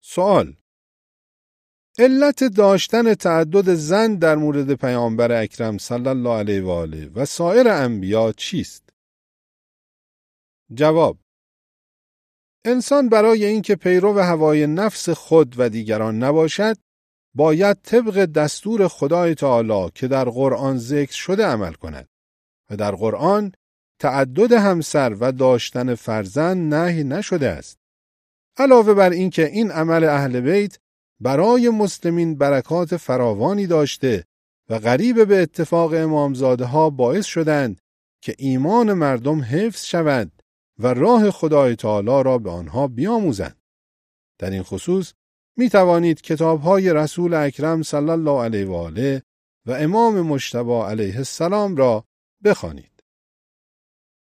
سوال: علت داشتن تعدد زن در مورد پیامبر اکرم صلی الله علیه و آله و سایر انبیا چیست؟ جواب: انسان برای اینکه پیرو هوای نفس خود و دیگران نباشد، باید طبق دستور خدای تعالی که در قرآن ذکر شده عمل کند و در قرآن تعدد همسر و داشتن فرزند نهی نشده است. علاوه بر این که این عمل اهل بیت برای مسلمین برکات فراوانی داشته و قریب به اتفاق امامزاده ها باعث شدند که ایمان مردم حفظ شود و راه خدای تعالی را به آنها بیاموزند. در این خصوص می توانید کتاب‌های رسول اکرم صلی الله علیه و آله و امام مجتبی علیه السلام را بخوانید.